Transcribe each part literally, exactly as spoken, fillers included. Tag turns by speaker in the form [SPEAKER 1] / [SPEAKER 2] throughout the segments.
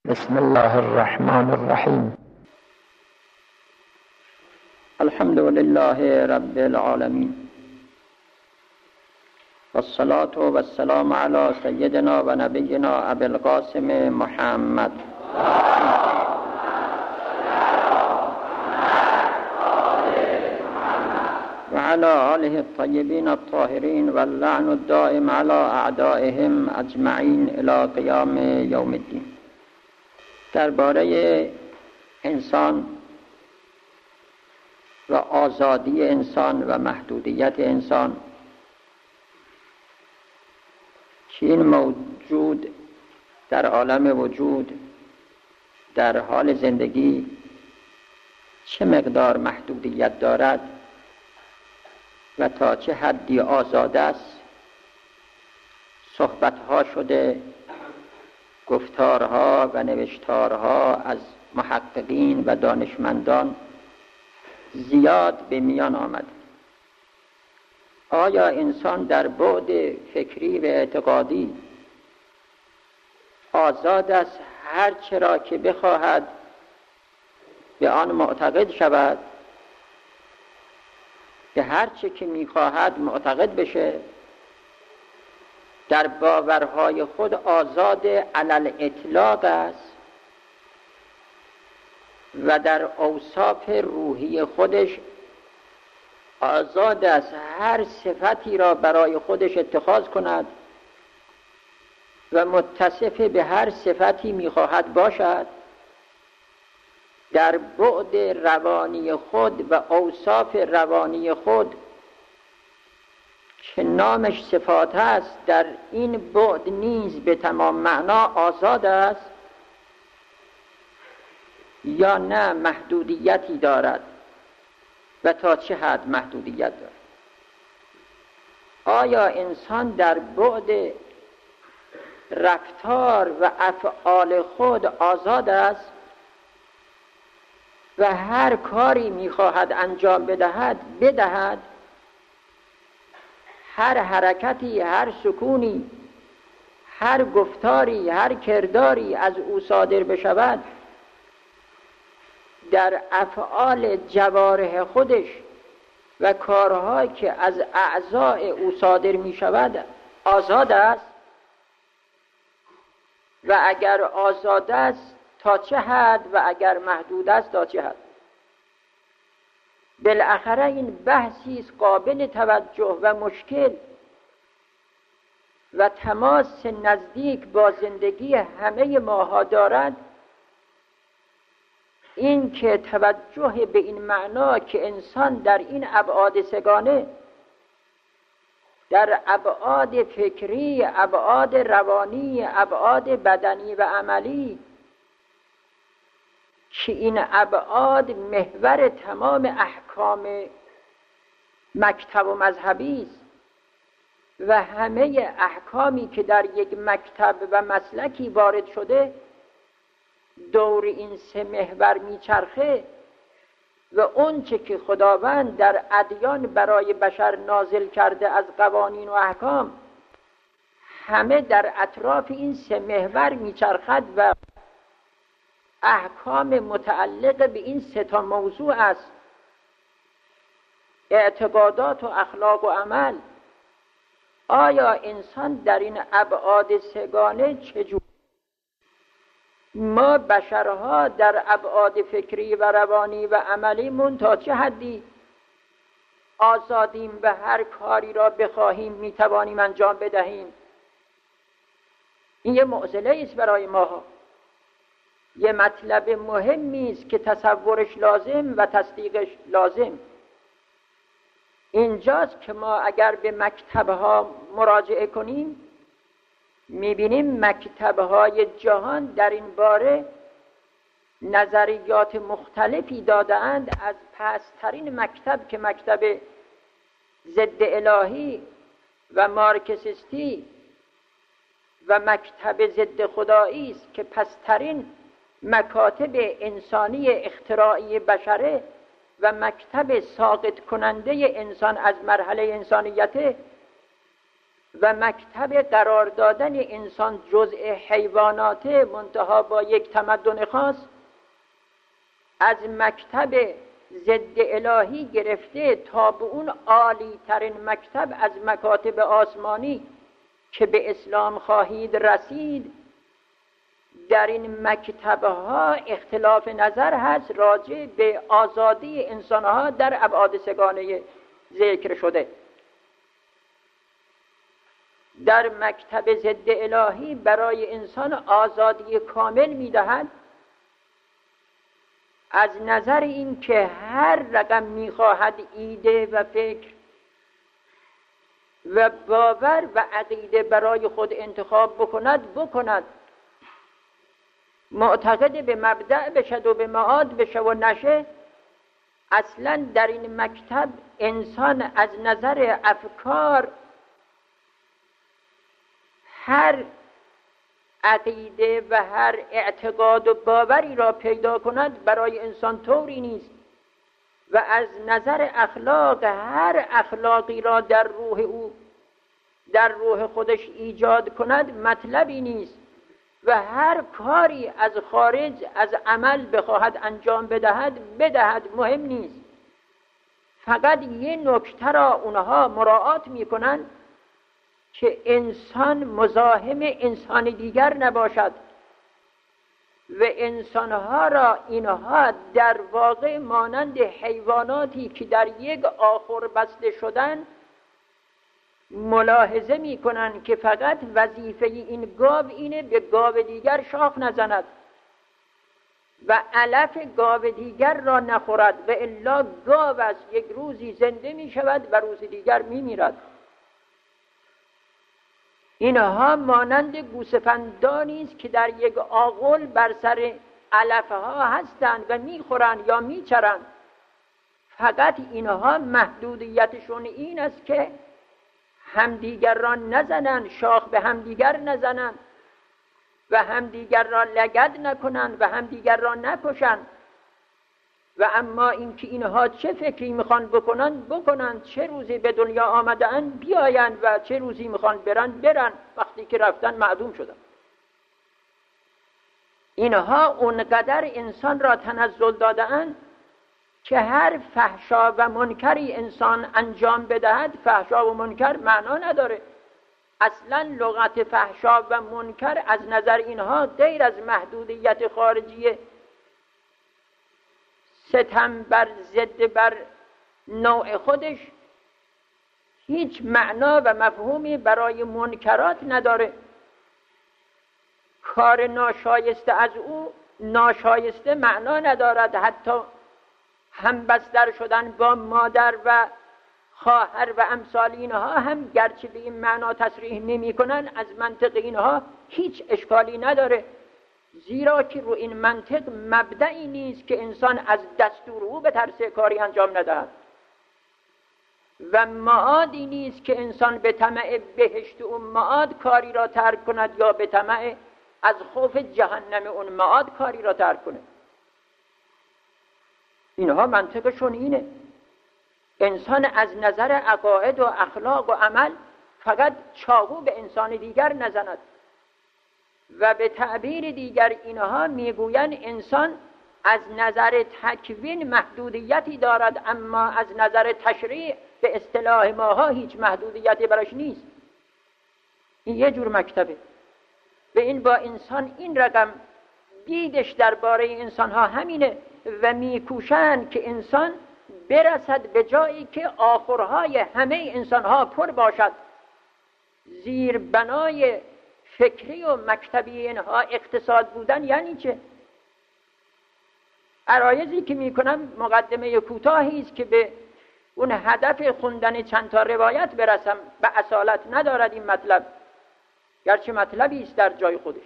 [SPEAKER 1] بسم الله الرحمن الرحیم.
[SPEAKER 2] الحمد لله رب العالمین والصلاة والسلام علی سیدنا و نبینا ابی القاسم محمد و علی آله الطیبین الطاهرین و اللعن الدائم علی اعدائهم اجمعین الی قیام یوم الدین. درباره انسان و آزادی انسان و محدودیت انسان که این موجود در عالم وجود در حال زندگی چه مقدار محدودیت دارد و تا چه حدی آزاد است، صحبتها شده، گفتارها و نوشتارها از محققین و دانشمندان زیاد به میان آمد. آیا انسان در بعد فکری و اعتقادی آزاد است هر چرا که بخواهد به آن معتقد شود، که هر چه که میخواهد معتقد بشه، در باورهای خود آزاد علل اطلاق است و در اوصاف روحی خودش آزاد است هر صفتی را برای خودش اتخاذ کند و متصف به هر صفتی میخواهد باشد، در بعد روانی خود و اوصاف روانی خود که نامش صفات است، در این بعد نیز به تمام معنا آزاد است یا نه محدودیتی دارد و تا چه حد محدودیت دارد؟ آیا انسان در بعد رفتار و افعال خود آزاد است و هر کاری میخواهد انجام بدهد بدهد، هر حرکتی، هر سکونی، هر گفتاری، هر کرداری از او صادر بشود، در افعال جوارح خودش و کارهایی که از اعضاء او صادر می شود آزاد است؟ و اگر آزاد است تا چه حد و اگر محدود است تا چه حد؟ بالاخره این بحثی است قابل توجه و مشکل و تماس نزدیک با زندگی همه ماها دارد، این که توجه به این معنا که انسان در این ابعاد سگانه، در ابعاد فکری، ابعاد روانی، ابعاد بدنی و عملی، که این ابعاد محور تمام احکام مکتب و مذهبی است و همه احکامی که در یک مکتب و مسلکی وارد شده دور این سه محور میچرخه و اون چه که خداوند در ادیان برای بشر نازل کرده از قوانین و احکام همه در اطراف این سه محور میچرخد و احکام متعلق به این سه تا موضوع است: اعتقادات و اخلاق و عمل. آیا انسان در این ابعاد سگانه چجور؟ ما بشرها در ابعاد فکری و روانی و عملیمون تا چه حدی آزادیم و هر کاری را بخواهیم میتوانیم انجام بدهیم؟ این یه معضله است برای ما، یه مطلب مهمی است که تصورش لازم و تصدیقش لازم. اینجاست که ما اگر به مکتبها مراجعه کنیم میبینیم مکتبهای جهان در این باره نظریات مختلفی داده‌اند، از پسترین مکتب که مکتب ضد الهی و مارکسیستی و مکتب ضد خدایی است که پسترین مکاتب انسانی اختراعی بشره و مکتب ساقط کننده انسان از مرحله انسانیته، و مکتب قرار دادن انسان جزء حیوانات منتها با یک تمدن خاص، از مکتب ضد الهی گرفته تا به اون عالی ترین مکتب از مکاتب آسمانی که به اسلام خواهید رسید، در این مکتبها اختلاف نظر هست راجع به آزادی انسانها در ابعاد سگانه ذکر شده. در مکتب ضد الهی برای انسان آزادی کامل می‌دهد از نظر این که هر رقم می‌خواهد ایده و فکر و باور و عقیده برای خود انتخاب بکند بکند، معتقد به مبدأ بشد و به معاد بشه و نشه. اصلا در این مکتب انسان از نظر افکار هر عقیده و هر اعتقاد و باوری را پیدا کند برای انسان طوری نیست، و از نظر اخلاق هر اخلاقی را در روح او در روح خودش ایجاد کند مطلبی نیست، و هر کاری از خارج از عمل بخواهد انجام بدهد بدهد مهم نیست. فقط یه نکته را اونها مراعات میکنند که انسان مزاحم انسان دیگر نباشد، و انسانها را اینها در واقع مانند حیواناتی که در یک آخر بسته شدن ملاحظه می کنند که فقط وظیفه این گاو اینه به گاو دیگر شاخ نزند و علف گاو دیگر را نخورد، و الا گاو است یک روزی زنده می شود و روز دیگر می میرد. اینها مانند گوسفندانی است که در یک آغل بر سر علفها هستند و میخورند یا میچرند. فقط اینها محدودیتشون این است که همدیگر را نزنند، شاخ به همدیگر نزنند و همدیگر را لگد نکنند و همدیگر را نکشند. و اما اینکه اینها چه فکری میخوان بکنند بکنند، چه روزی به دنیا آمدن بیایند و چه روزی میخوان برند برند، وقتی که رفتن معدوم شدن. اینها اونقدر انسان را تنزل داده‌اند که هر فحشا و منکری انسان انجام بدهد، فحشا و منکر معنا نداره. اصلا لغت فحشا و منکر از نظر اینها غیر از محدودیت خارجی ستم بر ضد بر نوع خودش هیچ معنا و مفهومی برای منکرات نداره. کار ناشایسته از او ناشایسته معنا ندارد. حتی همبستر شدن با مادر و خواهر و امثال اینها هم گرچه به این معنا تصریح نمی کنن، از منطق اینها هیچ اشکالی نداره، زیرا که رو این منطق مبدعی نیست که انسان از دستور او به ترس کاری انجام ندهد، و معادی نیست که انسان به طمع بهشت اون معاد کاری را ترک کند یا به طمع از خوف جهنم اون معاد کاری را ترک کند. اینها منطقشون اینه. انسان از نظر عقاید و اخلاق و عمل فقط چاقو به انسان دیگر نزند، و به تعبیر دیگر اینها میگویند انسان از نظر تکوین محدودیتی دارد، اما از نظر تشریع به اصطلاح ماها هیچ محدودیتی براش نیست. این یه جور مکتبه، و این با انسان این رقم دیدش درباره انسانها همینه، و میکوشند که انسان برسد به جایی که آخرهای همه انسانها پر باشد. زیر بنای فکری و مکتبی اینها اقتصاد بودن یعنی چه؟ عرایضی که میکنم مقدمه کوتاهی است که به اون هدف خوندن چند تا روایت برسم. به اصالت ندارد این مطلب، گرچه مطلبی است در جای خودش.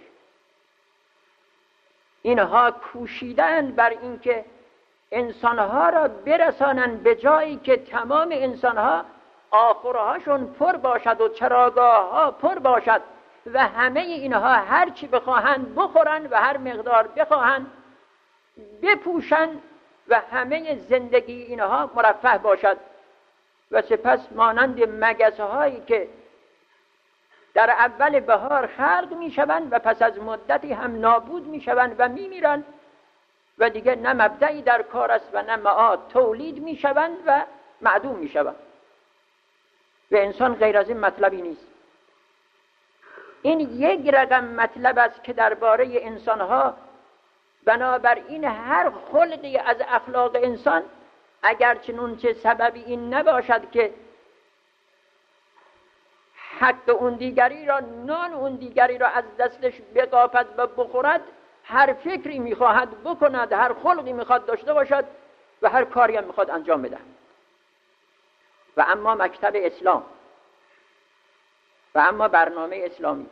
[SPEAKER 2] اینها کوشیدن بر اینکه انسانها را برسانند به جایی که تمام انسانها آخرهاشون پر باشد و چراگاهها پر باشد، و همه اینها هر چی بخواهند بخورند و هر مقدار بخواهند بپوشند و همه زندگی اینها مرفه باشد، و سپس مانند مگس‌هایی که در اول بهار خلق میشوند و پس از مدتی هم نابود میشوند و میمیرند و دیگه نه مبدعی در کار است و نه معاد، تولید میشوند و معدوم میشوند. و انسان غیر از این مطلبی نیست. این یک رقم مطلب است که درباره انسانها، بنابراین هر خلقی از اخلاق انسان اگر چنون چه سببی این نباشد که حق اون دیگری را، نان اون دیگری را از دستش بقاپد و بخورد، هر فکری میخواهد بکند، هر خلقی میخواد داشته باشد و هر کاری هم میخواد انجام بده. و اما مکتب اسلام و اما برنامه اسلامی،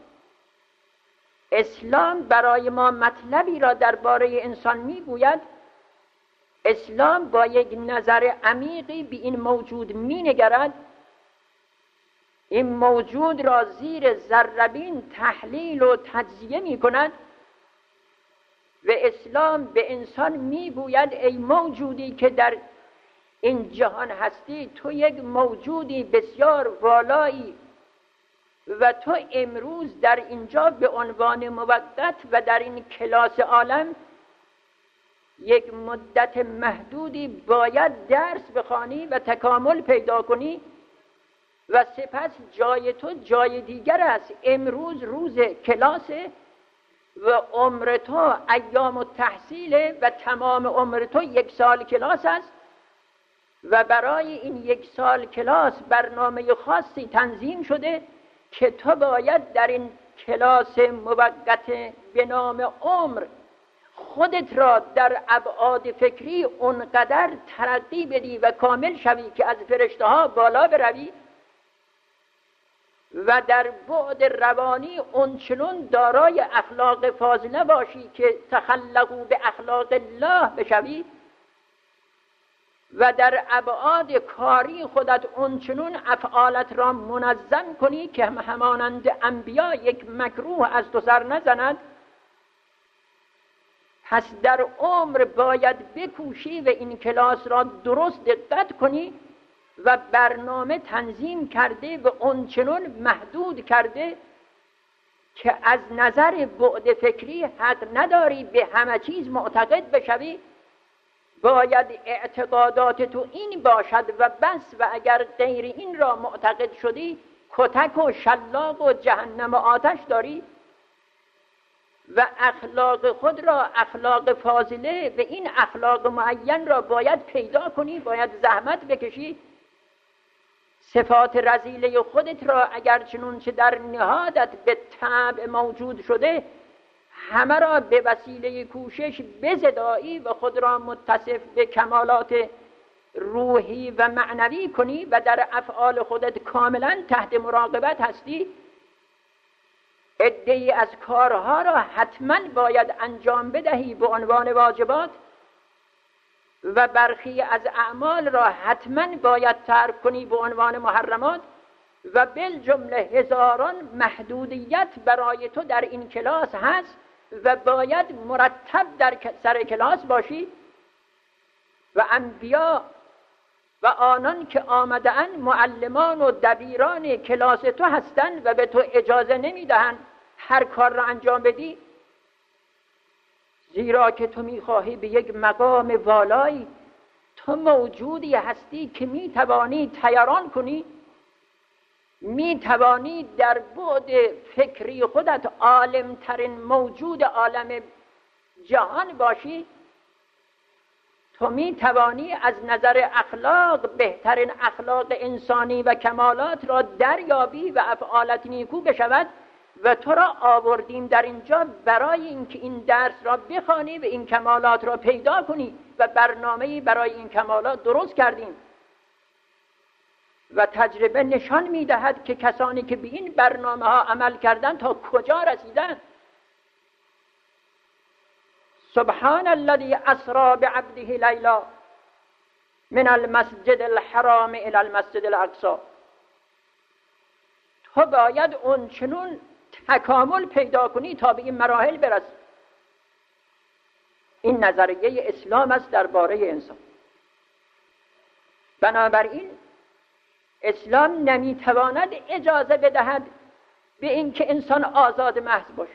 [SPEAKER 2] اسلام برای ما مطلبی را درباره انسان میگوید. اسلام با یک نظر عمیقی به این موجود مینگرد، این موجود را زیر ذره‌بین تحلیل و تجزیه میکند و اسلام به انسان میگوید ای موجودی که در این جهان هستی، تو یک موجودی بسیار والایی و تو امروز در اینجا به عنوان موقت و در این کلاس عالم یک مدت محدودی باید درس بخوانی و تکامل پیدا کنی و سپس جای تو جای دیگر است. امروز روز کلاسه و عمر تو ایام التحصیله و تمام عمر تو یک سال کلاس است و برای این یک سال کلاس برنامه خاصی تنظیم شده که تو باید در این کلاس موقت به نام عمر خودت را در ابعاد فکری اونقدر ترقی بدی و کامل شوی که از فرشته ها بالا بروی و در بعد روانی اونچنون دارای اخلاق فاضله باشی که تخلقوا به اخلاق الله بشوی و در ابعاد کاری خودت اونچنون افعالت را منظم کنی که همانند انبیا یک مکروه از تو سر نزند. پس در عمر باید بکوشی و این کلاس را درست دقت کنی و برنامه تنظیم کرده و اونچنون محدود کرده که از نظر بعد فکری حق نداری به همه چیز معتقد بشوی. باید اعتقادات تو این باشد و بس، و اگر غیر این را معتقد شدی کتک و شلاق و جهنم و آتش داری. و اخلاق خود را اخلاق فاضله و این اخلاق معین را باید پیدا کنی، باید زحمت بکشی. صفات رذیله خودت را اگر چنون چه در نهادت به طبع موجود شده همه را به وسیله کوشش بزدایی و خود را متصف به کمالات روحی و معنوی کنی و در افعال خودت کاملا تحت مراقبت هستی. عده‌ای از کارها را حتما باید انجام بدهی به عنوان واجبات و برخی از اعمال را حتما باید ترک کنی به عنوان محرمات و بالجمله هزاران محدودیت برای تو در این کلاس هست و باید مرتب در سر کلاس باشی. و انبیا و آنان که آمدن معلمان و دبیران کلاس تو هستند و به تو اجازه نمیدهند هر کار را انجام بدی، زیرا که تو میخواهی به یک مقام والایی، تو موجودی هستی که میتوانی طیران کنی، میتوانی در بعد فکری خودت عالم ترین موجود عالم جهان باشی. تو میتوانی از نظر اخلاق بهترین اخلاق انسانی و کمالات را دریابی و افعالت نیکو بشود و تو را آوردیم در اینجا برای اینکه این درس را بخوانی و این کمالات را پیدا کنی و برنامه‌ای برای این کمالات درست کردیم. و تجربه نشان میدهد که کسانی که به این برنامه ها عمل کردن تا کجا رسیدن. سبحان الذي اسرى بعبده لیلا من المسجد الحرام الى المسجد الاقصى. تو باید اون چنون تکامل پیدا کنی تا به این مراحل برسی. این نظریه اسلام است درباره انسان. بنابراین اسلام نمیتواند اجازه بدهد به این که انسان آزاد محض باشه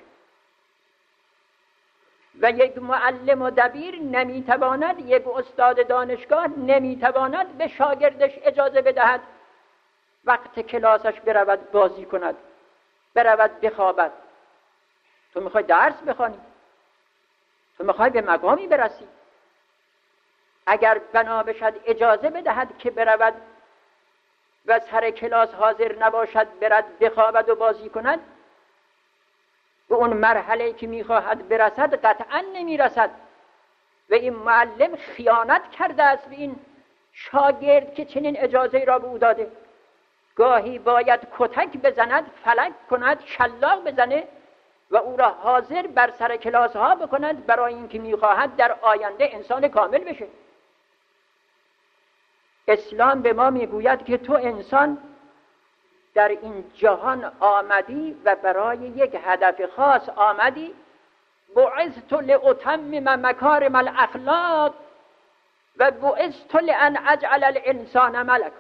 [SPEAKER 2] و یک معلم و دبیر نمیتواند، یک استاد دانشگاه نمیتواند به شاگردش اجازه بدهد وقت کلاسش برود بازی کند، برود بخوابد. تو میخوای درس بخوانی، تو میخوای به مقامی برسی، اگر بنا بشد اجازه بدهد که برود و سر کلاس حاضر نباشد، برد بخوابد و بازی کند، به اون مرحله که میخواهد برسد قطعا نمیرسد و این معلم خیانت کرده است به این شاگرد که چنین اجازه را به او داده. گاهی باید کتک بزند، فلک کند، شلاق بزنه و او را حاضر بر سر کلاس ها بکند، برای اینکه میخواهد در آینده انسان کامل بشه. اسلام به ما میگوید که تو انسان در این جهان آمدی و برای یک هدف خاص آمدی. بعثت لأتمم مکارم الاخلاق و بعثت لأن اجعل الانسان ملکا.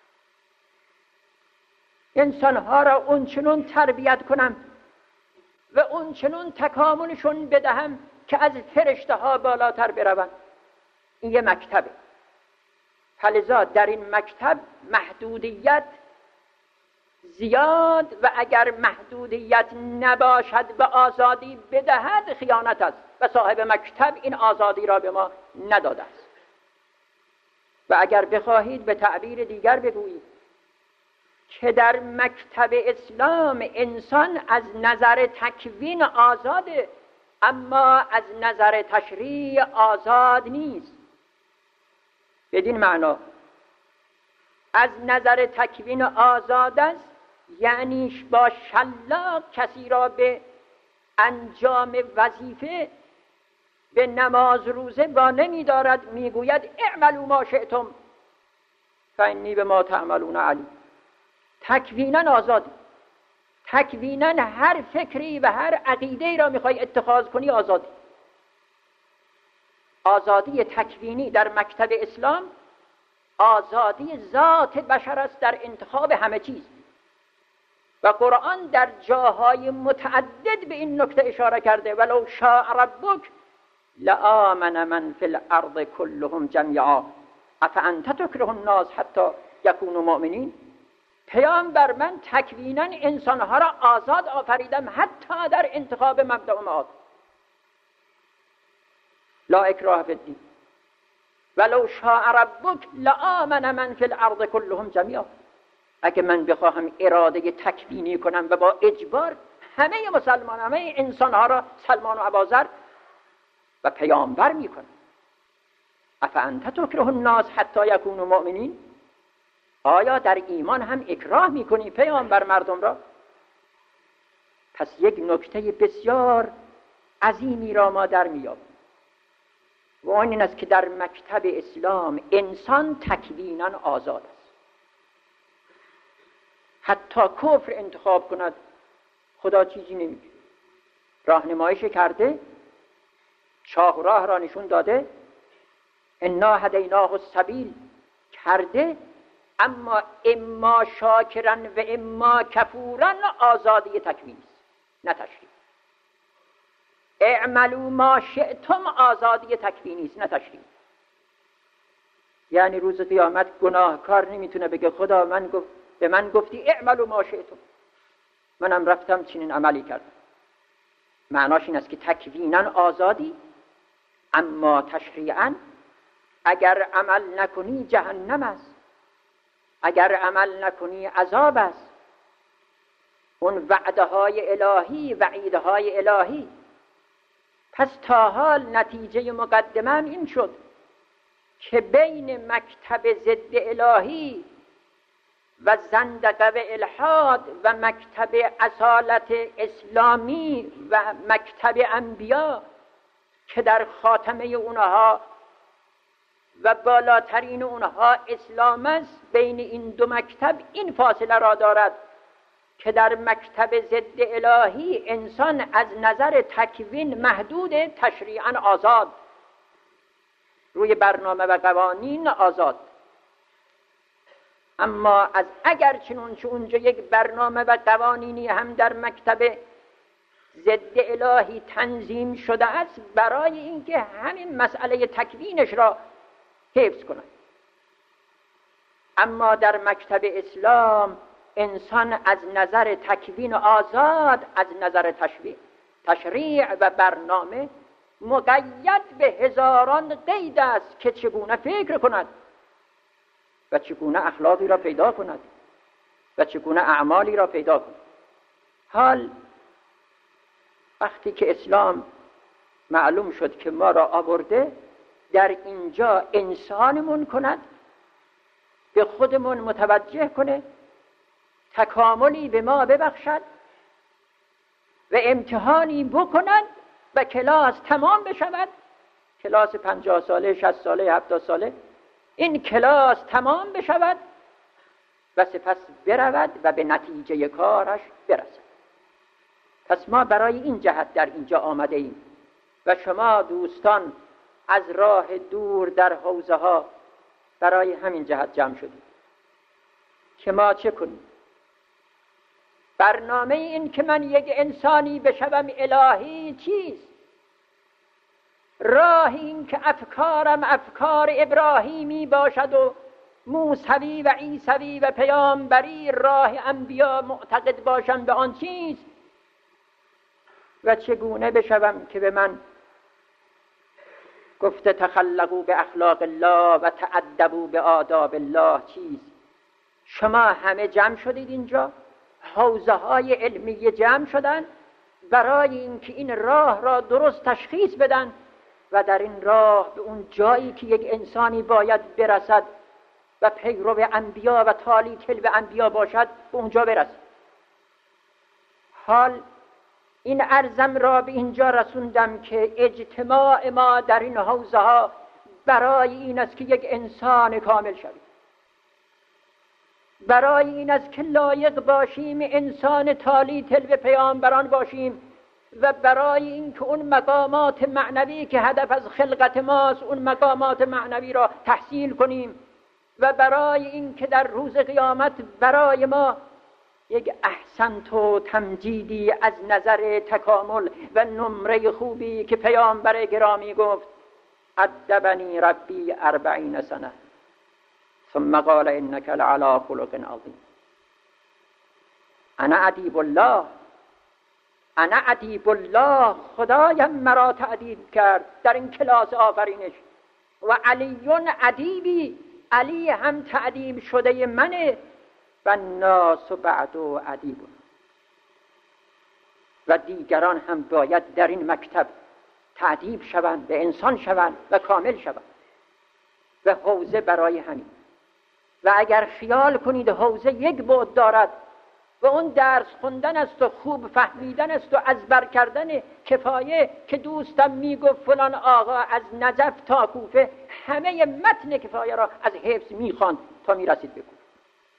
[SPEAKER 2] انسانها را اون چنون تربیت کنم و اون چنون تکاملشون بدهم که از فرشته ها بالاتر بروند. این یه مکتبه. فلذا در این مکتب محدودیت زیاد و اگر محدودیت نباشد و آزادی بدهد خیانت است و صاحب مکتب این آزادی را به ما نداده است. و اگر بخواهید به تعبیر دیگر بگویید که در مکتب اسلام انسان از نظر تکوین آزاده اما از نظر تشریع آزاد نیست. بدین معنا از نظر تکوین آزاد است، یعنی با شلاق کسی را به انجام وظیفه به نماز روزه با نمی دارد، می گوید اعملوا ما شئتم فانی بما تعملون علیم. تکوینا آزادی، تکوینا هر فکری و هر عقیده‌ای را میخوای اتخاذ کنی آزادی. آزادی تکوینی در مکتب اسلام آزادی ذات بشر است در انتخاب همه چیز و قرآن در جاهای متعدد به این نکته اشاره کرده. ولو شاء ربک لآمن من فی الارض كلهم جمیعا افانت تکره الناس حتی یکونوا مؤمنین. پیامبر من تکوینا انسانها را آزاد آفریدم حتی در انتخاب مبدأ و معاد. لا اکراه فی الدین ولو شاء ربک لآمن من فی الارض كلهم جمیعا. اگه من بخواهم اراده تکوینی کنم و با اجبار همه مسلمان، همه انسانها را سلمان و ابازر و پیامبر میکنم. افانت تکره الناس حتی یکونوا مؤمنین. آیا در ایمان هم اکراه میکنی پیامبر مردم را؟ پس یک نکته بسیار عظیمی را ما در میابیم و آن این است که در مکتب اسلام انسان تکوینا آزاد است. حتی کفر انتخاب کند خدا چیزی نمیگه. راهنمایش کرده، چاه و راه را نشون داده، انا هدیناه السبیل کرده، اما اما شاکرن و اما کفورن آزادی تکوینی است نه تشریع. اعملوا ما شئتم آزادی تکوینی است نه تشریع. یعنی روز قیامت گناهکار نمیتونه بگه خدا من گفت به من گفتی اعملوا ما شئتم، منم رفتم چنین عملی کردم. معناش این است که تکوینا آزادی اما تشریعا اگر عمل نکنی جهنم است، اگر عمل نکنی عذاب است. اون وعده های الهی، وعیده های الهی. پس تا حال نتیجه مقدمه این شد که بین مکتب ضد الهی و زندقه و الحاد و مکتب اصالت اسلامی و مکتب انبیا که در خاتمه اونها و بالاترین اونها اسلام است، بین این دو مکتب این فاصله را دارد که در مکتب ضد الهی انسان از نظر تکوین محدود، تشریعا آزاد، روی برنامه و قوانین آزاد. اما از اگر چنون که اونجا یک برنامه و قوانینی هم در مکتب ضد الهی تنظیم شده است برای اینکه همین مسئله تکوینش را حفظ کند، اما در مکتب اسلام انسان از نظر تکوین آزاد، از نظر تشریع تشریع و برنامه مقید به هزاران قید است که چگونه فکر کند و چگونه اخلاقی را پیدا کند و چگونه اعمالی را پیدا کند. حال وقتی که اسلام معلوم شد که ما را آورده در اینجا انسانمون کند، به خودمون متوجه کنه، تکاملی به ما ببخشد و امتحانی بکند و کلاس تمام بشود، کلاس پنجاه ساله، شصت ساله، هفتاد ساله، این کلاس تمام بشود و سپس برود و به نتیجه کارش برسد. پس ما برای این جهت در اینجا آمده ایم و شما دوستان از راه دور در حوزه ها برای همین جهت جمع شدیم که ما چه کنیم. برنامه این که من یک انسانی بشوم الهی چیست؟ راه این که افکارم افکار ابراهیمی باشد و موسوی و عیسوی و پیامبری راه انبیا معتقد باشم به آن چیست؟ و چگونه بشوم که به من گفته تخلقوا به اخلاق الله و تأدبوا به آداب الله چیست؟ شما همه جمع شدید اینجا، حوزه های علمی جمع شدن برای اینکه این راه را درست تشخیص بدن و در این راه به اون جایی که یک انسانی باید برسد و پیرو انبیا و تالی تلو انبیا باشد به اونجا برسد. حال این عرضم را به اینجا رسوندم که اجتماع ما در این حوزه ها برای این است که یک انسان کامل شویم، برای این است که لایق باشیم انسان تالی تلو پیامبران باشیم و برای این که اون مقامات معنوی که هدف از خلقت ماست اون مقامات معنوی را تحصیل کنیم و برای این که در روز قیامت برای ما یک احسنت و تمجیدی از نظر تکامل و نمره خوبی که پیامبر گرامی گفت ادبنی ربی اربعین سنه ثم قال انک لعلی خلق عظیم. انا ادیب الله، انا ادیب الله، خدایم مرا تأدیب کرد در این کلاس آفرینش و علیون ادیبی، علی هم تأدیب شده منه و الناس بعد ادیب، و دیگران هم باید در این مکتب تأدیب شوند، به انسان شوند و کامل شوند و حوزه برای همین. و اگر خیال کنید حوزه یک بعد دارد و اون درس خوندن است و خوب فهمیدن است و ازبر کردن کفایه که دوستم میگفت فلان آقا از نجف تا کوفه همه متن کفایه را از حفظ میخواند تا میرسید به کوفه،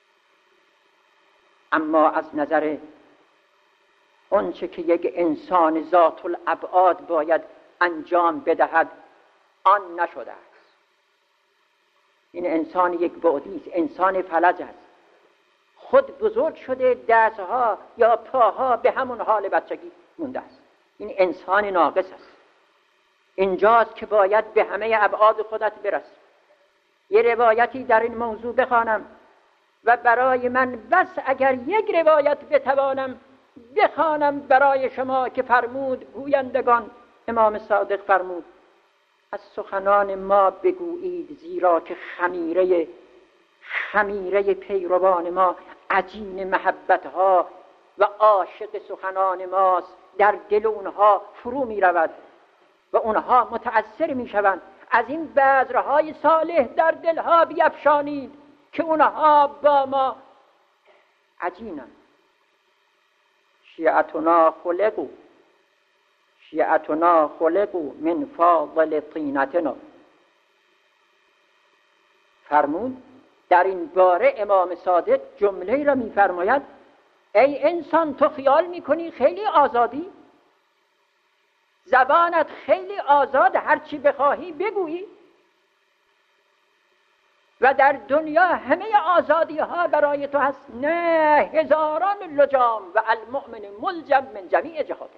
[SPEAKER 2] اما از نظر اون چه که یک انسان ذات الابعاد باید انجام بدهد آن نشده است. این انسان یک بعدی است، انسان فلج است، خود بزرگ شده، دستها یا پاها به همون حال بچگی مونده است. این انسان ناقص است. اینجاست که باید به همه ابعاد خودت برسی. یه روایتی در این موضوع بخوانم و برای من بس اگر یک روایت بتوانم بخوانم برای شما که فرمود گویندگان، امام صادق فرمود از سخنان ما بگویید زیرا که خمیره خمیره پیروان ما عجین محبتها و عاشق سخنان ماست در دل اونها فرو می رود و اونها متأثر می شوند. از این بذرهای صالح در دلها بیفشانید که اونها با ما عجینند. شیعتنا خلقو شیعتنا خلقو من فاضل طینتنا. فرمود در این باره امام صادق جمله را می‌فرماید ای انسان تو خیال می‌کنی خیلی آزادی؟ زبانت خیلی آزاد، هر چی بخواهی بگویی؟ و در دنیا همه آزادی ها برای تو هست، نه هزاران لجام و المؤمن ملجم من جمیع جهات.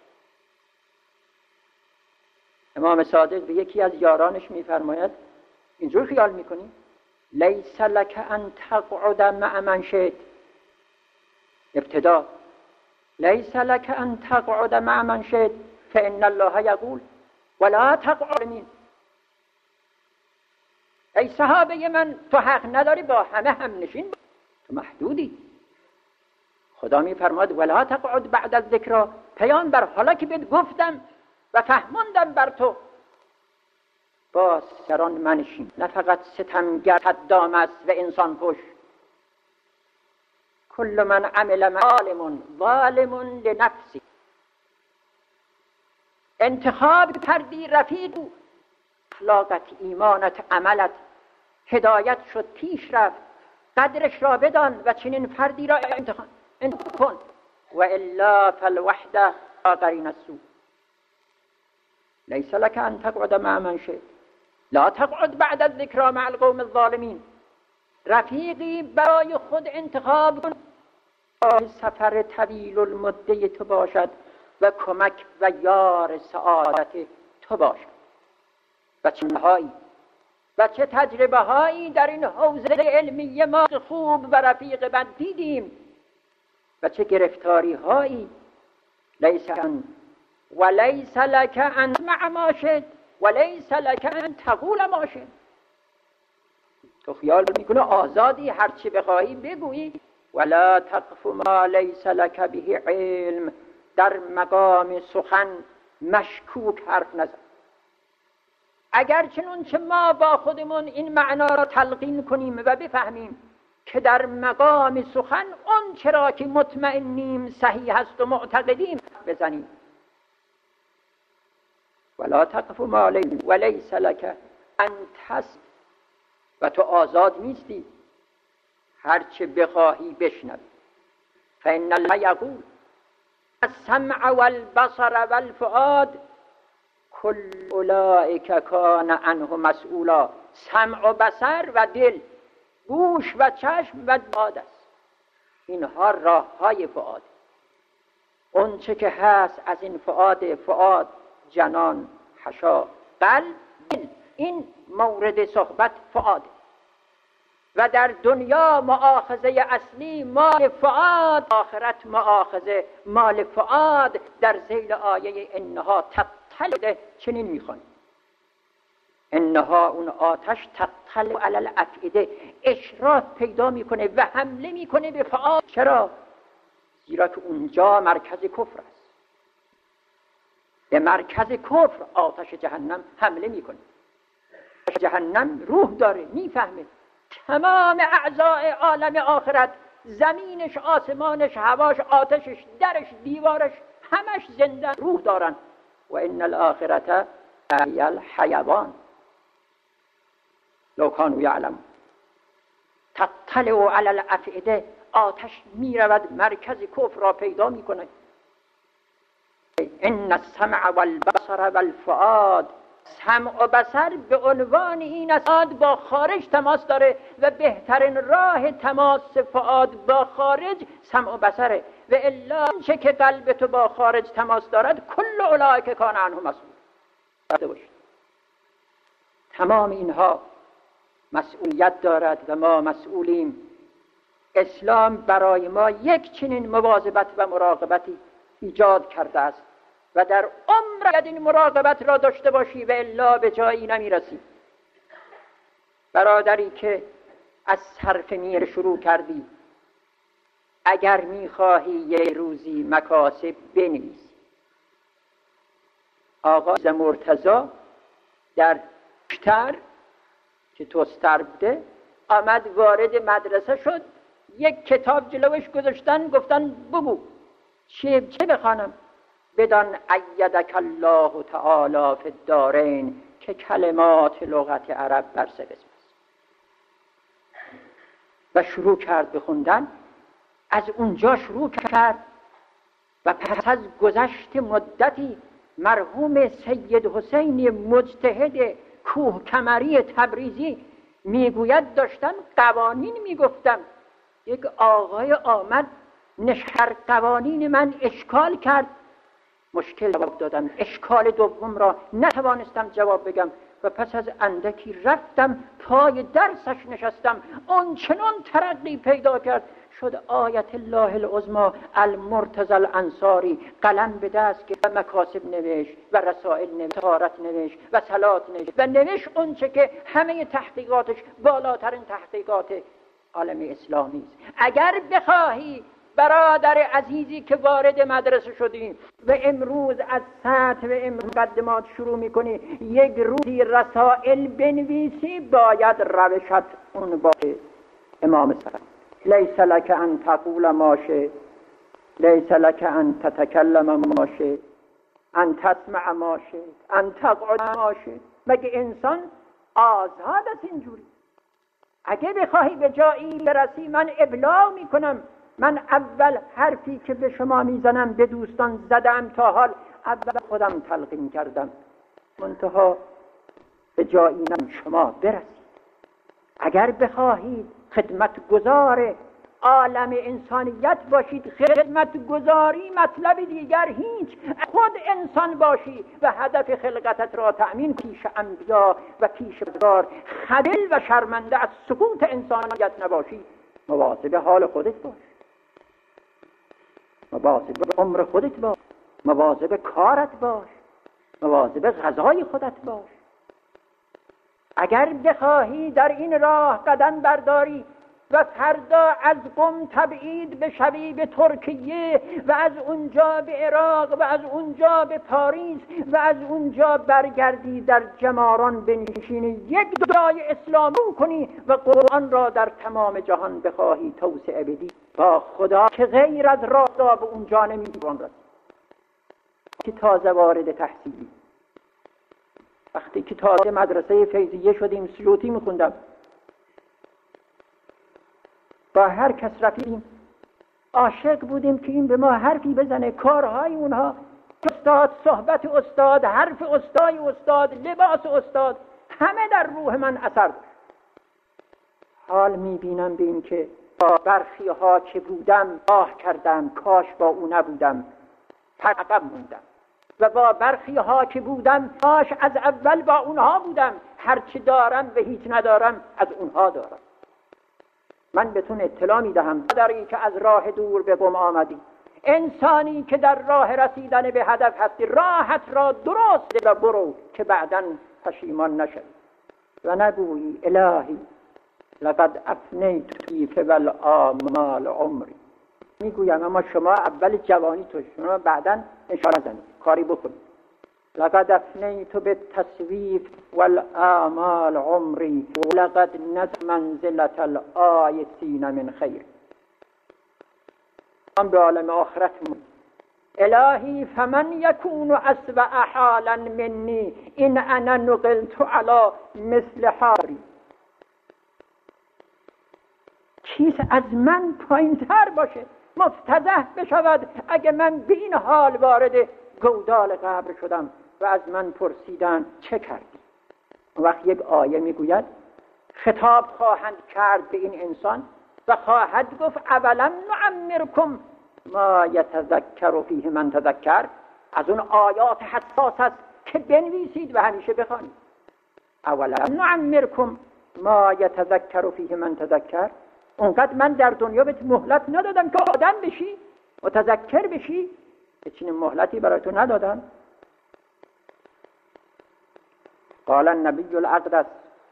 [SPEAKER 2] امام صادق به یکی از یارانش میفرماید اینجور خیال میکنی لیس لک ان تقعد مع من شئت. ابتدا لیس لک ان تقعد مع من شئت فان الله یقول ولا تقعد من. ای صحابه من، تو حق نداری با همه هم نشین، تو محدودی. خدا میفرماد ولا تقعد بعد الذکری. پیامبر حالا که بهت گفتم و فهموندم بر تو، باز در آن منشین. نه فقط ستمگر صدام است و انسان پوش. کل من عمل ظالم ظالم لنفسی. انتخاب کردی رفیق، اخلاقت، ایمانت، عملت هدایت شد، پیش رفت، قدرش را بدان و چنین فردی را امتحان کن. و الا فالوحده قرین السوء. لیس لک ان تقعد مع من شئت لا تقعد بعد الذکری مع القوم الظالمین. رفیقی برای خود انتخاب کن، سفر طویل المده تو باشد و کمک و یار سعادت تو باشد. و چه هایی و چه تجربه هایی در این حوزه علمی ما خوب و رفیق بد دیدیم و چه گرفتاری هایی. لیس ان و لیس لک ان مع ما شئت و لیس لک ان تقول ما شئت. تو خیال میکنه آزادی، هر چی بخواهی بگویی. ولا تقف ما لیس لک به علم. در مقام سخن مشکوک حرف نزن. اگر چنون چه ما با خودمون این معنا را تلقین کنیم و بفهمیم که در مقام سخن اون چرا که مطمئنیم صحیح است و معتقدیم بزنیم. ولا تقف ما لیس و لیس لک ان تسب. و تو آزاد نیستی هر چه بخواهی بشنوی. فإن الله یقول السمع والبصر والفؤاد کل اولئک کان عنه مسئولا. سمع و بصر و دل، گوش و چشم و فؤاد است. اینها راه های فؤاد. اون چه که هست از این فؤاد، فؤاد، جنان، حشا، قلب، دل، این مورد صحبت فؤاد. و در دنیا مؤاخذه اصلی مال فؤاد، آخرت مؤاخذه مال فؤاد. در ذیل آیه انها تطلع چنین میخوان انها اون آتش تطلع علی الافئده، اشراف پیدا میکنه و حمله میکنه به فؤاد. چرا؟ زیرا که اونجا مرکز کفر است. به مرکز کفر آتش جهنم حمله میکنه. جهنم روح داره، میفهمه تمام اعضای عالم آخرت، زمینش، آسمانش، هواش، آتشش، درش، دیوارش، همش زنده روح دارن. و ان الاخرة هی الحیوان لو کانوا یعلمون. تطلع علی الافئده، آتش میرود مرکز کفر را پیدا میکنه. ان السمع والبصر والفؤاد. سمع و بصر به عنوان این است با خارج تماس داره و بهترین راه تماس فؤاد با خارج سمع و بصره. و الا چه که قلب تو با خارج تماس دارد کل اولئک کان عنه مسئول. تمام اینها مسئولیت دارد و ما مسئولیم. اسلام برای ما یک چنین مواظبت و مراقبتی ایجاد کرده است و در عمر این مراقبت را داشته باشی و الا به جایی نمیرسی. برادری که از صرف میر شروع کردی، اگر میخواهی یه روزی مکاسب بنویس. آقا مرتضی در کشتر که توستر بوده آمد وارد مدرسه شد، یک کتاب جلوش گذاشتن، گفتن بگو چه چه بخوانم؟ بدان ایدک الله تعالی فی الدارین که کلمات لغت عرب بر سه قسم است. و شروع کرد به خوندن. از اونجا شروع کرد و پس از گذشت مدتی مرحوم سید حسین مجتهد کوه کمری تبریزی میگوید داشتم قوانین میگفتم، یک آقای آمد نشر قوانین من اشکال کرد، مشکل جواب دادم، اشکال دوم را نتوانستم جواب بگم و پس از اندکی رفتم پای درسش نشستم. اون چنان ترقی پیدا کرد شد آیت الله العظمی المرتضی الانصاری قلم به دست که مکاسب نوشت و رسائل نوشت، طهارت نوشت و صلات نوشت و نوشت اون چه که همه تحقیقاتش بالاترین تحقیقات عالم اسلامی است. اگر بخواهی برادر عزیزی که وارد مدرسه شدیم و امروز از سطح و امروز مقدمات شروع میکنی، یک روزی رسائل بنویسی، باید روشت اون باشه امام صادق. لیس لک ان تقول ما شئت، لیس لک ان تتکلم ما شئت، ان تسمع ما شئت، ان تقعد ما شئت. مگه انسان آزاد است اینجوری؟ اگه بخواهی به جایی برسی، من ابلاغ میکنم. من اول حرفی که به شما میزنم به دوستان زدم تا حال، اول خودم تلقین کردم، منتها به جایی من شما برسید. اگر بخواهید خدمتگزار عالم انسانیت باشید، خدمتگزاری مطلب دیگر هیچ، خود انسان باشی و هدف خلقتت را تأمین پیش انبیا و پیش بزرگوار، خجل و شرمنده از سقوط انسانیت نباشی. مواظب حال خودت باش، مواظب عمر خودت باش، مواظب کارت باش، مواظب غذای خودت باش. اگر بخواهی در این راه قدم برداری و فردا از قم تبعید بشوی به ترکیه و از اونجا به عراق و از اونجا به پاریس و از اونجا برگردی در جماران بنشینی، یک دعای اسلام کنی و قرآن را در تمام جهان بخواهی توسعه بدی، با خدا که غیر از راه به اونجا نمیتوان رسید. که تازه وارد تحصیلی، وقتی که تازه مدرسه فیضیه شدیم، سیوطی میخوندم، با هر کس رفیدیم عاشق بودیم که این به ما حرفی بزنه. کارهای اونها، استاد، صحبت استاد، حرف استاد استاد، لباس استاد، همه در روح من اثر داشت. حال میبینم به این که با برخی ها که بودم آه کردم، کاش با او نبودم، عقب موندم. و با برخی ها که بودم کاش از اول با اونها بودم، هرچی دارم و هیچ ندارم از اونها دارم. من بهتون اطلاع میدهم در این که از راه دور به قم آمدی، انسانی که در راه رسیدن به هدف هستی، راحت را درست و برو که بعداً پشیمان نشوی و نگویی الهی لقد افنیت فیک والآمال عمری. میگویم اما شما اول جوانی تو، شما بعداً اشاره زنید، کاری بکنید. لقد افنیت بالتصویف والآمال عمری ولقد نزل منزلة الآیسین من خیر. هم به عالم آخرت مون الهی فمن یکون اسوأ حالا منی این انا نقلت علی مثل حاری. چیز از من پایین تر باشه، مفتضح بشود اگه من به این حال وارد گودال قبر شدم و از من پرسیدن چه کردی؟ وقت یک آیه میگوید خطاب خواهند کرد به این انسان و خواهد گفت اولم نعمرکم ما یتذکر فیه من تذکر. از اون آیات حساس است که بنویسید و همیشه بخوانید. اولم نعمرکم ما یتذکر فیه من تذکر. اونقدر من در دنیا بهت مهلت ندادم که آدم بشی، متذکر بشی؟ چنین مهلتی برای تو ندادن؟ قال النبی الاقدس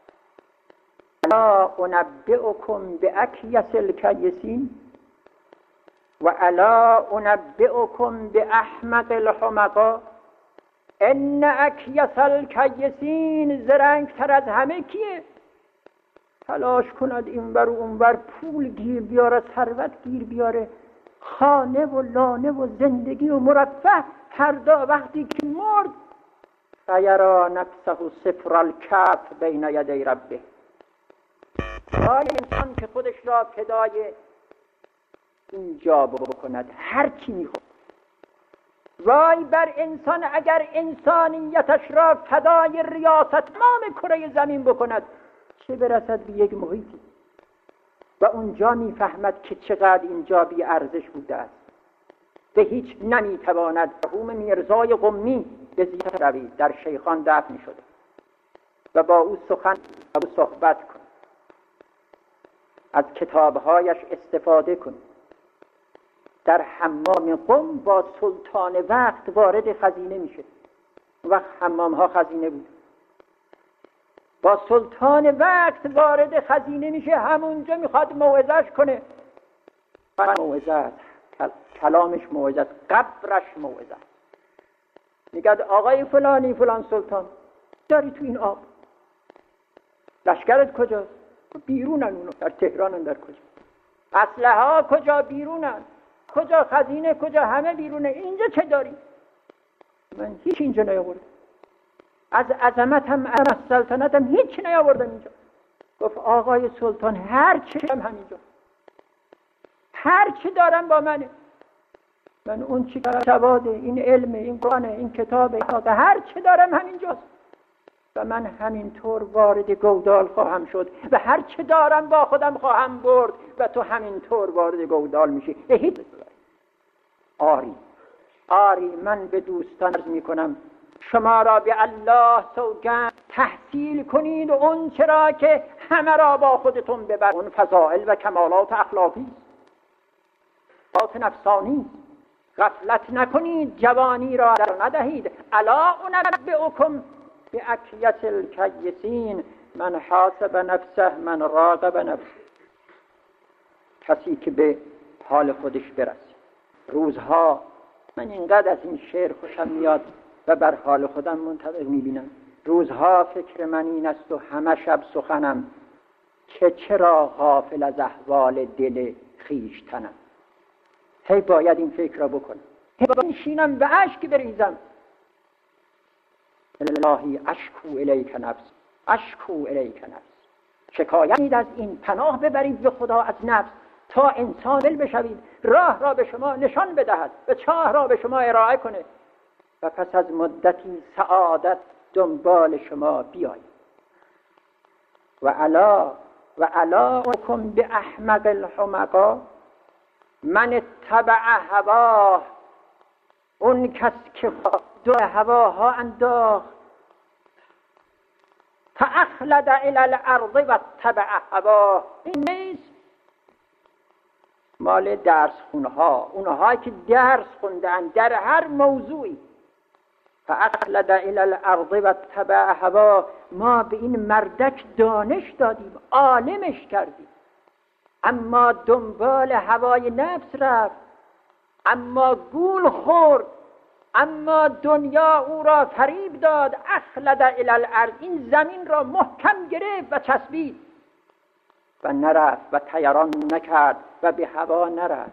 [SPEAKER 2] الا انبئکم باکیس الکیسین و الا انبئکم باحمق الحمقا ان اکیس الکیسین زرنگ تر از همه کیه؟ تلاش کند این بر اون بر پول گیر بیاره، ثروت گیر بیاره، خانه و لانه و زندگی و مرفه، فردا وقتی که مرد فیرا نفسه صفر الکف بین یدی ربه. وای انسان که خودش را فدای اینجا بکند، هر چی میخواد. وای بر انسان اگر انسانیتش را فدای ریاست تمام کره زمین بکند، چه برسد به یک محیطی و اونجا میفهمد که چقدر اینجا بی ارزش بوده است. به هیچ نمیتواند. مرحوم میرزای قمی به زیارت روید، در شیخان دفن شده و با او سخن و او صحبت کن، از کتابهایش استفاده کن. در حمام قم با سلطان وقت وارد خزینه میشه. اون وقت حمام ها خزینه بود. با سلطان وقت وارد خزینه میشه، همونجا میخواد موعظه‌اش کنه. موعظه است، کلامش موعظه است، قبرش موعظه است. میگه آقای فلانی فلان سلطان، داری تو این آب، لشکرت کجاست؟ بیرونن اونو، در تهرانن. در کجا؟ اسلحه ها کجا؟ بیرونن. کجا خزینه؟ کجا؟ همه بیرونه. اینجا چه داری؟ من هیچ اینجا نیاوردم، از عظمتم از سلطنتم هیچ نیاوردم اینجا. گفت آقای سلطان هر چی هم همینجا، هر چی دارم با منه. من اون چی که سواده، این علم، این قرآن، این کتاب، هر چی دارم همینجاست و من همینطور وارد گودال خواهم شد و هر چی دارم با خودم خواهم برد و تو همینطور وارد گودال میشی. به هیچ آری آری من به دوستان عرض میکنم شما را به الله سوگند تحصیل کنید اون چرا که همه را با خودتون ببر. اون فضائل و کمالات اخلاقی، ذات نفسانی. غفلت نکنید، جوانی را در ندهید. الا انبئکم باکیس الکیسین من حاسب نفسه من راقب نفسه. کسی که به حال خودش برسه. روزها من اینقدر از این شعر خوشم میاد و بر حال خودم منتظر میبینم. روزها فکر من این است و همه شب سخنم که چرا غافل از احوال دل خویشتنم. هی باید این فکر را بکنم، هی باید نشینم و اشک بریزم. الهی اشکو الیک نفس، اشکو الیک نفس. شکایت از این، پناه ببرید به خدا از نفس تا انسان دل بشوید، راه را به شما نشان بدهد و چاه را به شما ارائه کنه و پس از مدتی سعادت دنبال شما بیاید. و علا و علا کم به احمق الحمقا من اتبع هواه. اون کس که دو هواها انداخت فاخلد الی الارض و اتبع هواه. این نیست مال درس خونها، اونها که درس خوندن در هر موضوعی. فاخلد الی الارض و اتبع هواه. ما به این مردک دانش دادیم، عالمش کردیم، اما دنبال هوای نفس رفت، اما گول خورد، اما دنیا او را فریب داد. اخلد الی الارض، این زمین را محکم گرفت و چسبید و نرفت و طیران نکرد و به هوا نرفت.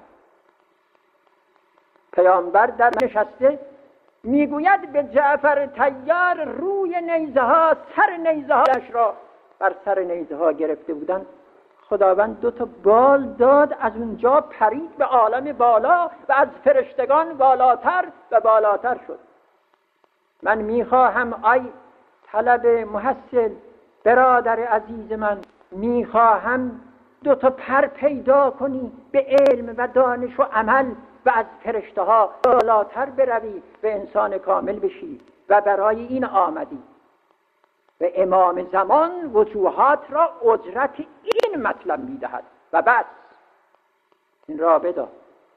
[SPEAKER 2] پیامبر در نشسته میگوید به جعفر طیار روی نیزه ها، سر نیزه هاش را بر سر نیزه ها گرفته بودن. خداوند دو تا بال داد، از اونجا پرید به عالم بالا و از فرشتگان بالاتر و بالاتر شد. من میخواهم ای طلب محصل برادر عزیز من، میخواهم دو تا پر پیدا کنی به علم و دانش و عمل و از فرشته ها بالاتر بروی و انسان کامل بشی و برای این آمدی. و امام زمان وجوهات را اجرت این مطلب میدهد و بس. این را بدار.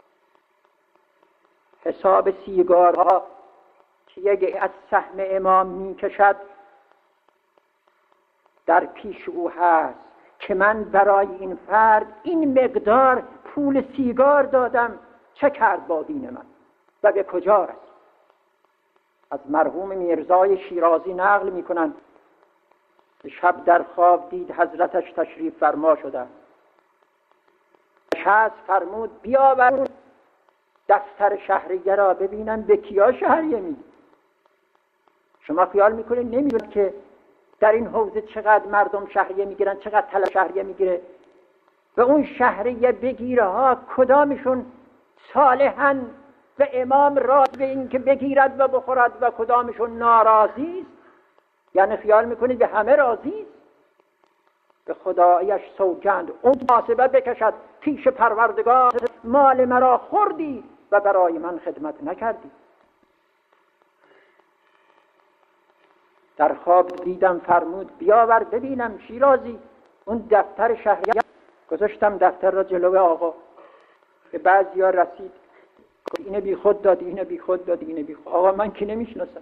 [SPEAKER 2] حساب سیگارها که یک از سهم امام میکشد در پیش او هست که من برای این فرد این مقدار پول سیگار دادم، چه کرد با دین من و به کجا رسید. از مرحوم میرزای شیرازی نقل میکنند شب در خواب دید حضرتش تشریف فرما شده. شخص فرمود بیاور دفتر شهریه را ببینم به کیا شهریه میگی. شما خیال میکنید نمیدونید که در این حوزه چقدر مردم شهریه میگیرن، چقدر طلب شهریه میگیره و اون شهریه بگیره ها کدامشون صالحن و امام راضی به این که بگیرد و بخورد و کدامشون ناراضی است. یعنی خیال میکنید به همه راضی است؟ به خدایش سوگند اون محاسبه بکشد پیش پروردگار، مال مرا خوردی و برای من خدمت نکردی. در خواب دیدم فرمود بیاور ببینم شیرازی اون دفتر شهریار. گذاشتم دفتر را جلو آقا، به بعضیا رسید، اینه بی خود دادی، اینه بی خود دادی، اینه بی خود. آقا من کی نمیشناسم.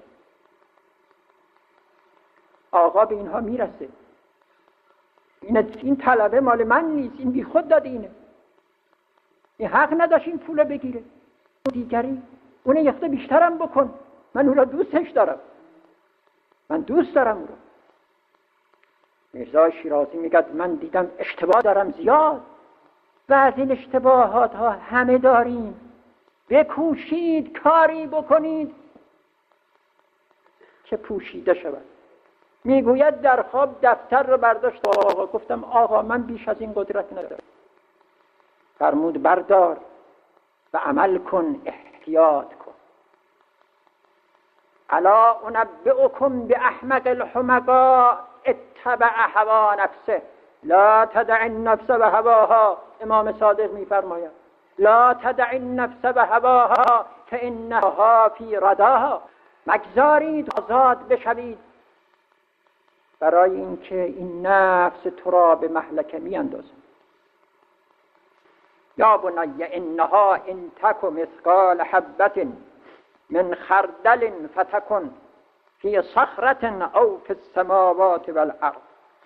[SPEAKER 2] آقا به اینها میرسه، این این طلبه مال من نیست، این بی خود دادی، اینه این حق نداشت این پول بگیره. دیگری اون یخته بیشترم بکن، من اون را دوستش دارم، من دوست دارم اون را. میرزا شیرازی میگه من دیدم اشتباه دارم زیاد و از این اشتباهات ها همه داریم، بکوشید کاری بکنید که پوشیده شود. میگوید در خواب دفتر رو برداشت آقا. گفتم آقا من بیش از این قدرت ندارم. فرمود بردار و عمل کن، احتیاط کن. الا انبئکم باحمق الحمقاء اتبع هوا نفسه لا تدع النفس و هواها. امام صادق میفرماید لا تدع النفس و هواها فانها فی رداها. مگذارید آزاد بشوید برای اینکه این نفس تو را به مهلکه میاندازد. یا بنی انها ان تک مثقال حبة من خردل فتکن فی صخرة او فی السماوات والارض.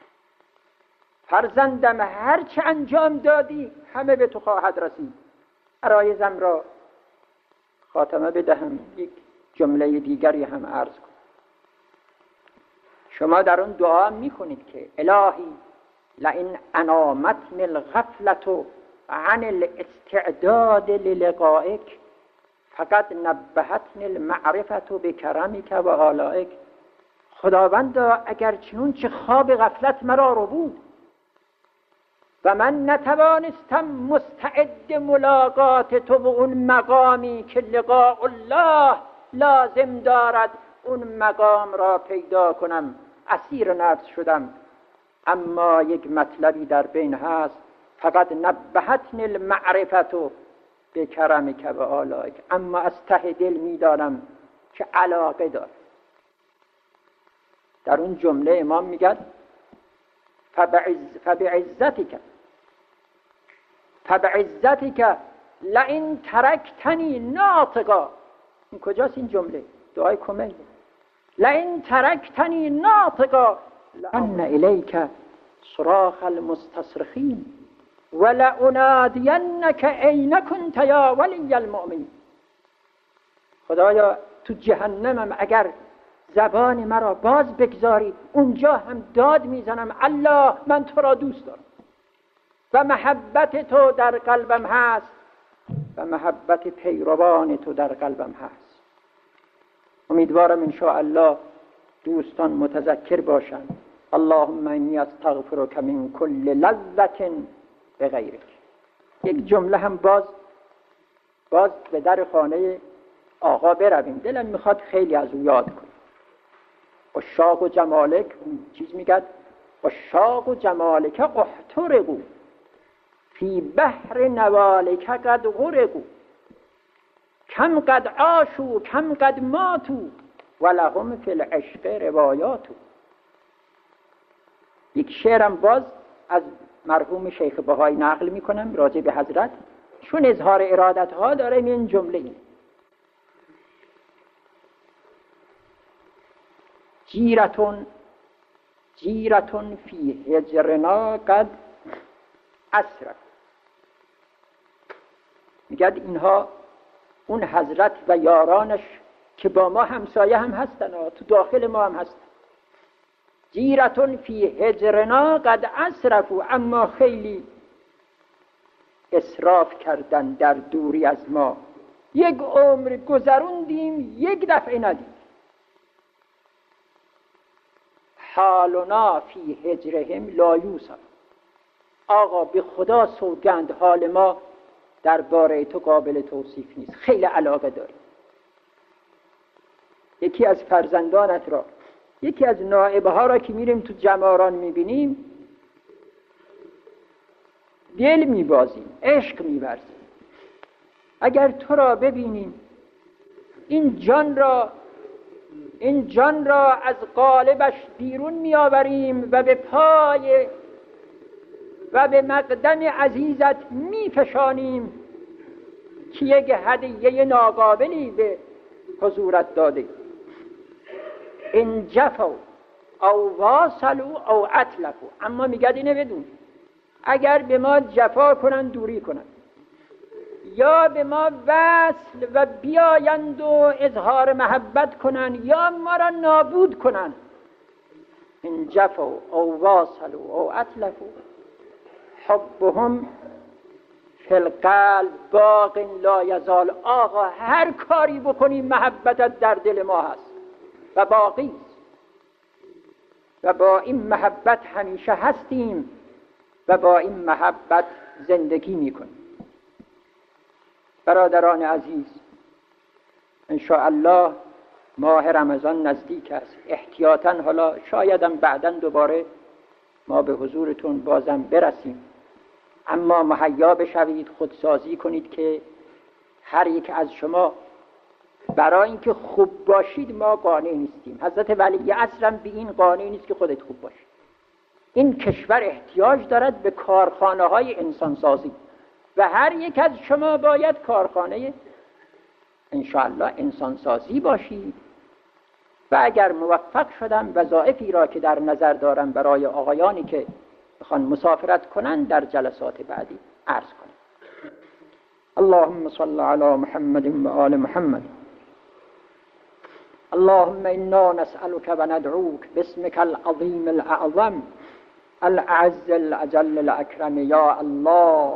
[SPEAKER 2] فرزندم هر چه انجام دادی همه به تو خواهد رسید. عرایزم را خاتمه بدهم، یک جمله دیگری هم عرض کنم. شما در اون دعا میکنید که الهی لئن انامتنی الغفلة عن الاستعداد للقائک فقط نبهتنی المعرفة بکرمک و آلائک. خداوندا اگر چنون چه خواب غفلت مرا رو بود و من نتوانستم مستعد ملاقات تو و اون مقامی که لقاء الله لازم دارد اون مقام را پیدا کنم، اسیر نفس شدم. اما یک مطلبی در بین هست، فقط نبهتنی المعرفة بکرمک و آلائک. اما از ته دل میدانم که علاقه دارم. در اون جمله امام میگه فبعز فبعزتک فبعزتک لئن ترکتنی ناطقا. این کجاست این جمله؟ دعای کمیل. لئن ترکتنی ناطقا لأن الیک صراخ المستصرخین ولأنادینک این کنت یا ولی المؤمنین. خدایا تو جهنمم اگر زبان مرا باز بگذاری اونجا هم داد میزنم الله من تو را دوست دارم و محبت تو در قلبم هست و محبت پیروان تو در قلبم هست. امیدوارم ان شاء الله دوستان متذکر باشند. اللهم انی استغفرک من کل لذة بغیرک. یک جمله هم باز باز به در خانه آقا برویم، دلم میخواد خیلی از او یاد کنم. عشاق و جمالک چیز میگد عشاق و جمالک احترقوا فی بحر نوالک قد غرقوا کم قد عاشوا کم قد ماتوا ولهم فی العشق روایات. یک شعرم باز از مرحوم شیخ بهایی نقل میکنم راجع به حضرت، چون اظهار ارادت ها داره این جمله این جیرتون جیرتون فی هجرنا قد اسرف. میگد اینها اون حضرت و یارانش که با ما همسایه هم هستن، تو داخل ما هم هستن. جیرتون فی هجرنا قد اسرفوا، اما خیلی اسراف کردن در دوری از ما. یک عمر گذروندیم یک دفعه ندیم. حالنا فی هجرهم لا یوصف. آقا به خدا سوگند حال ما درباره تو قابل توصیف نیست، خیلی علاقه داریم. یکی از فرزندانت را، یکی از نائبه ها را که میریم تو جماران میبینیم، دل میبازیم، عشق میورزیم. اگر تو را ببینیم، این جان را این جان را از قالبش بیرون میآوریم و به پای و به مقدم عزیزت میفشانیم که یک هدیه ناقابلی به حضورت داده. ان جفوا او واصلوا او اتلفوا. اما میگه اینو بدون، اگر به ما جفا کنن، دوری کنن، یا به ما وصل و بیایند و اظهار محبت کنن، یا ما را نابود کنن. ان جفوا او واصلوا او اتلفوا حبهم فی القلب باق لا یزال. آقا هر کاری بکنی محبتت در دل ما هست و باقی است و با این محبت همیشه هستیم و با این محبت زندگی میکنیم. برادران عزیز، انشاءالله ماه رمضان نزدیک است. احتیاطاً حالا شایدم بعداً دوباره ما به حضورتون بازم برسیم، اما مهیا بشوید، خودسازی کنید که هر یک از شما برای اینکه خوب باشید ما قانع نیستیم. حضرت ولی عصرم به این قانع نیست که خودت خوب باشید. این کشور احتیاج دارد به کارخانه های انسانسازی و هر یک از شما باید کارخانه انشاءالله انسانسازی باشید. و اگر موفق شدم وظایفی را که در نظر دارم برای آقایانی که بخوان مسافرت کنند در جلسات بعدی عرض کنم. اللهم صل علی محمد و آل محمد. اللهم انا نسألك و ندعوك باسمك العظیم الاعظم الأعز الأجل الأكرم یا الله.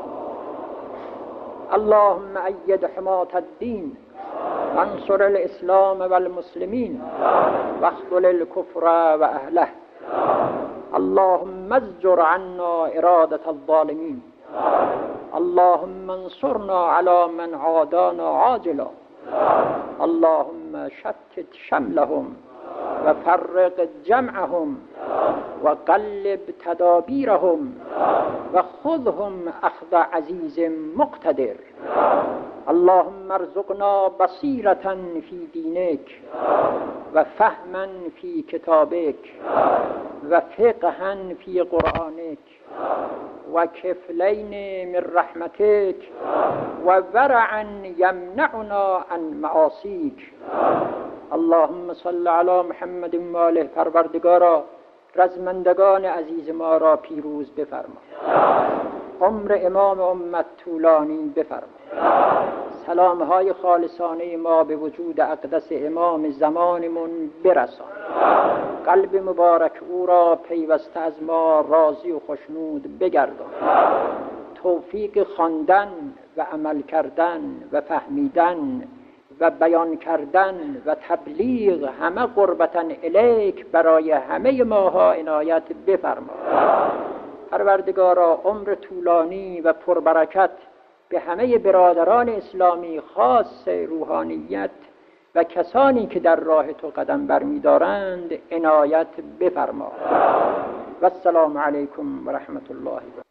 [SPEAKER 2] اللهم أيد حماة الدين وانصر الإسلام والمسلمين واخذل الكفر وأهله. اللهم ازجر عنا إرادة الظالمين. اللهم انصرنا على من عادانا عاجلا. اللهم شتت شملهم وفرق جمعهم وقلب تدابيرهم وخذهم أخذ عزيز مقتدر. اللهم ارزقنا بصيرة في دينك وفهما في كتابك وفقها في قرآنك وكفلين من رحمتك وورعا يمنعنا عن معاصيك. اللهم صل على محمد و آله. پروردگارا رزمندگان عزیز ما را پیروز بفرما، عمر امام امت طولانی بفرما، سلامهای خالصانه ما به وجود اقدس امام زمانمون برسان، قلب مبارک او را پیوسته از ما راضی و خوشنود بگردان، توفیق خواندن و عمل کردن و فهمیدن و بیان کردن و تبلیغ همه قربتن الیک برای همه ماها عنایت بفرما. پروردگارا عمر طولانی و پربرکت به همه برادران اسلامی، خاص روحانیت و کسانی که در راه تو قدم برمی‌دارند عنایت بفرما. و السلام علیکم و رحمت الله و